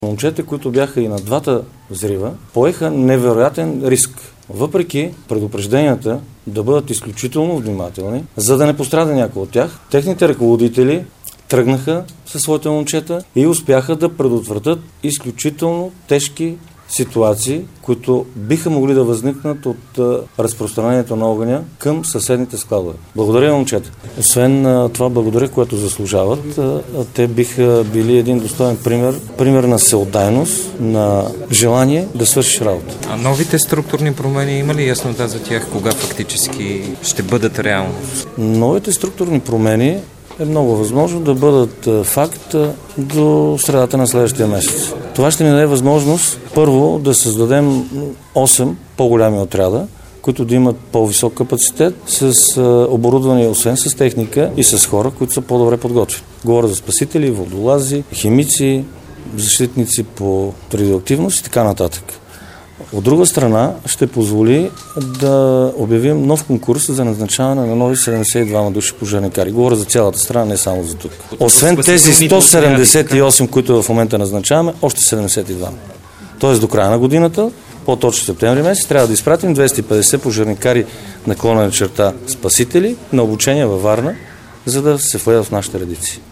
Момчета, които бяха и на двата взрива, поеха невероятен риск. Въпреки предупрежденията да бъдат изключително внимателни, за да не пострада някой от тях, техните ръководители тръгнаха със своите момчета и успяха да предотвратят изключително тежки ситуации, които биха могли да възникнат от разпространението на огъня към съседните складове. Благодаря, момчета. Освен това, благодаря, което заслужават, те биха били един достоен пример на всеотдайност, на желание да свършиш работа. А новите структурни промени има ли яснота за тях, кога фактически ще бъдат реалност? Новите структурни промени е много възможно да бъдат факт до средата на следващия месец. Това ще ни даде възможност първо да създадем 8 по-голями отряда, които да имат по-висок капацитет, с оборудване, освен с техника и с хора, които са по-добре подготвени. Говоря за спасители, водолази, химици, защитници по радиоактивност и така нататък. От друга страна, ще позволи да обявим нов конкурс за назначаване на нови 72 души пожарникари. Говоря за цялата страна, не само за тук. Освен тези 178, които в момента назначаваме, още 72. Тоест до края на годината, по-точно септември месец, трябва да изпратим 250 пожарникари / спасители на обучение във Варна, за да се влеят в нашите редици.